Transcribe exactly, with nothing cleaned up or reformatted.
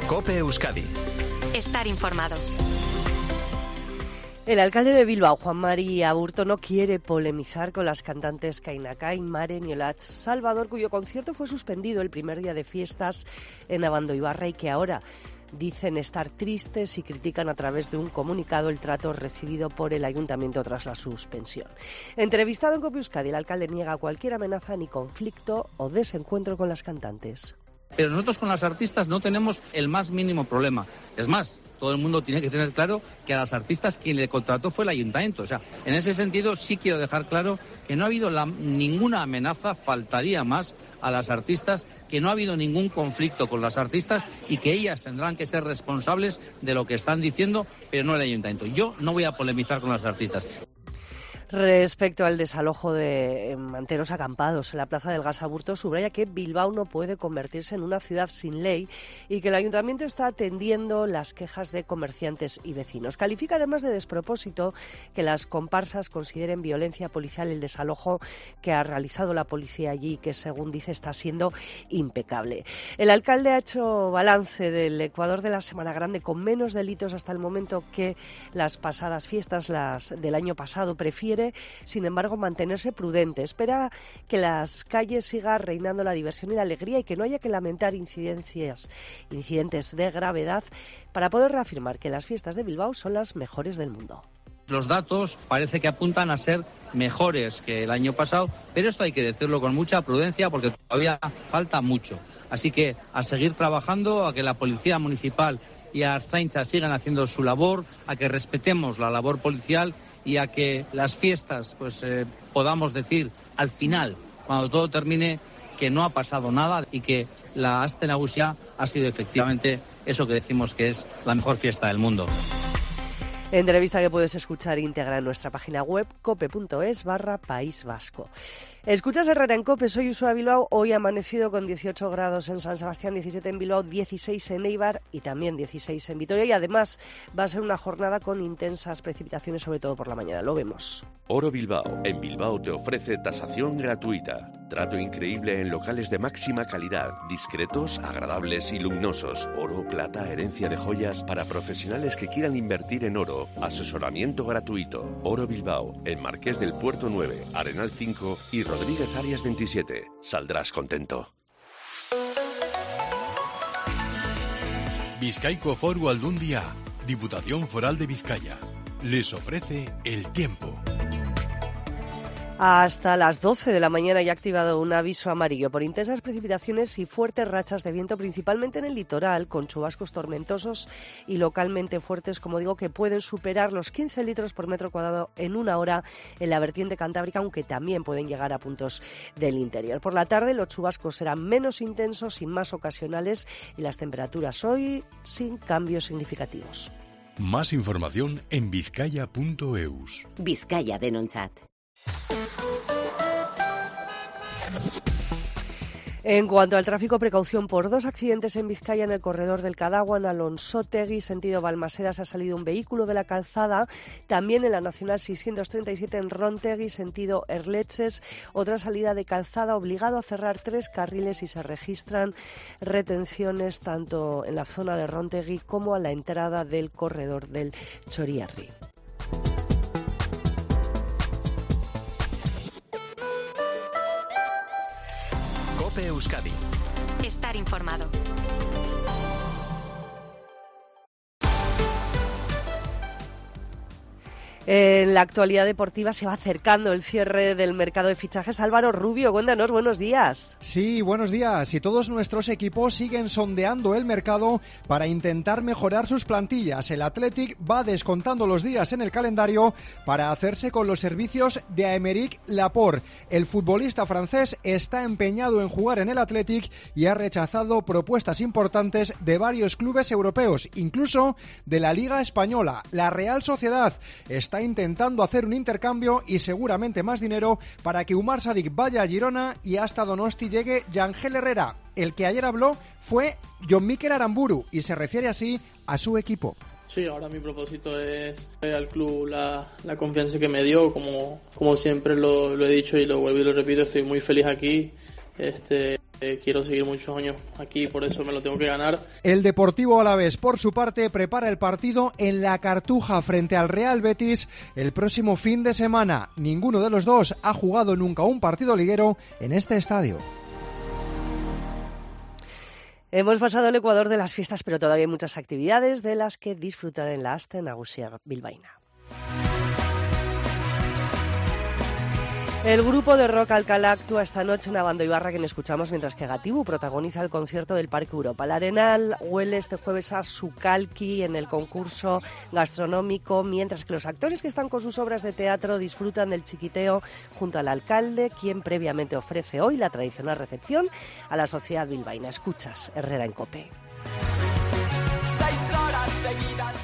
COPE Euskadi. Estar informado. El alcalde de Bilbao, Juan Mari Aburto, no quiere polemizar con las cantantes Kainakai, Maren y Olatz Salvador, cuyo concierto fue suspendido el primer día de fiestas en Abandoibarra y que ahora dicen estar tristes y critican a través de un comunicado el trato recibido por el ayuntamiento tras la suspensión. Entrevistado en COPE Euskadi, el alcalde niega cualquier amenaza ni conflicto o desencuentro con las cantantes. Pero nosotros con las artistas no tenemos el más mínimo problema. Es más, todo el mundo tiene que tener claro que a las artistas quien le contrató fue el ayuntamiento. O sea, en ese sentido sí quiero dejar claro que no ha habido la, ninguna amenaza, faltaría más a las artistas, que no ha habido ningún conflicto con las artistas y que ellas tendrán que ser responsables de lo que están diciendo, pero no el ayuntamiento. Yo no voy a polemizar con las artistas. Respecto al desalojo de manteros acampados en la Plaza del Gas, Aburto subraya que Bilbao no puede convertirse en una ciudad sin ley y que el ayuntamiento está atendiendo las quejas de comerciantes y vecinos. Califica además de despropósito que las comparsas consideren violencia policial el desalojo que ha realizado la policía allí, que según dice está siendo impecable. El alcalde ha hecho balance del Ecuador de la Semana Grande con menos delitos hasta el momento que las pasadas fiestas, las del año pasado. Prefiere sin embargo, mantenerse prudente. Espera que las calles siga reinando la diversión y la alegría y que no haya que lamentar incidencias, incidentes de gravedad para poder reafirmar que las fiestas de Bilbao son las mejores del mundo. Los datos parece que apuntan a ser mejores que el año pasado, pero esto hay que decirlo con mucha prudencia porque todavía falta mucho. Así que a seguir trabajando, a que la Policía Municipal y a Ertzaintza sigan haciendo su labor, a que respetemos la labor policial y a que las fiestas pues eh, podamos decir al final, cuando todo termine, que no ha pasado nada y que la Aste Nagusia ha sido efectivamente eso que decimos que es la mejor fiesta del mundo. Entrevista que puedes escuchar íntegra en nuestra página web cope.es barra País Vasco. Escuchas Herrera en COPE, soy Usua Bilbao. Hoy ha amanecido con dieciocho grados en San Sebastián, diecisiete en Bilbao, dieciséis en Eibar y también dieciséis en Vitoria. Y además va a ser una jornada con intensas precipitaciones, sobre todo por la mañana. Lo vemos. Oro Bilbao. En Bilbao te ofrece tasación gratuita. Trato increíble en locales de máxima calidad, discretos, agradables y luminosos. Oro, plata, herencia de joyas para profesionales que quieran invertir en oro. Asesoramiento gratuito. Oro Bilbao, el Marqués del Puerto nueve, Arenal cinco y Rodríguez Arias veintisiete. Saldrás contento. Bizkaiko Foru Aldundia, Diputación Foral de Vizcaya, les ofrece el tiempo. Hasta las doce de la mañana ya ha activado un aviso amarillo por intensas precipitaciones y fuertes rachas de viento, principalmente en el litoral, con chubascos tormentosos y localmente fuertes, como digo, que pueden superar los quince litros por metro cuadrado en una hora en la vertiente cantábrica, aunque también pueden llegar a puntos del interior. Por la tarde los chubascos serán menos intensos y más ocasionales y las temperaturas hoy sin cambios significativos. Más información en bizkaia punto eus. Vizcaya denontzat. En cuanto al tráfico, precaución por dos accidentes en Vizcaya en el corredor del Cadagua, en Alonsotegui, sentido Balmaseda, se ha salido un vehículo de la calzada. También en la Nacional seiscientos treinta y siete en Rontegui, sentido Erletxes, otra salida de calzada, obligado a cerrar tres carriles y se registran retenciones tanto en la zona de Rontegui como a la entrada del corredor del Choriarri. COPE Euskadi. Estar informado. En la actualidad deportiva se va acercando el cierre del mercado de fichajes. Álvaro Rubio, cuéntanos, buenos días. Sí, buenos días. Y todos nuestros equipos siguen sondeando el mercado para intentar mejorar sus plantillas. El Athletic va descontando los días en el calendario para hacerse con los servicios de Aymeric Laporte. El futbolista francés está empeñado en jugar en el Athletic y ha rechazado propuestas importantes de varios clubes europeos, incluso de la Liga Española. La Real Sociedad está intentando hacer un intercambio y seguramente más dinero para que Umar Sadik vaya a Girona y hasta Donosti llegue Yangel Herrera. El que ayer habló fue Jon Mikel Aramburu y se refiere así a su equipo. Sí, ahora mi propósito es darle al club la, la confianza que me dio, como, como siempre lo, lo he dicho y lo vuelvo y lo repito, estoy muy feliz aquí. Este, Eh, quiero seguir muchos años aquí, por eso me lo tengo que ganar. El Deportivo Alavés, por su parte, prepara el partido en la Cartuja frente al Real Betis el próximo fin de semana. Ninguno de los dos ha jugado nunca un partido liguero en este estadio. Hemos pasado el Ecuador de las fiestas, pero todavía hay muchas actividades de las que disfrutar en la Aste Nagusia bilbaína. El grupo de rock Alcalá actúa esta noche en Abandoibarra, que escuchamos, mientras que Gatibu protagoniza el concierto del Parque Europa. El Arenal huele este jueves a Sucalqui en el concurso gastronómico, mientras que los actores que están con sus obras de teatro disfrutan del chiquiteo junto al alcalde, quien previamente ofrece hoy la tradicional recepción a la sociedad bilbaína. Escuchas Herrera en COPE. Seis horas seguidas.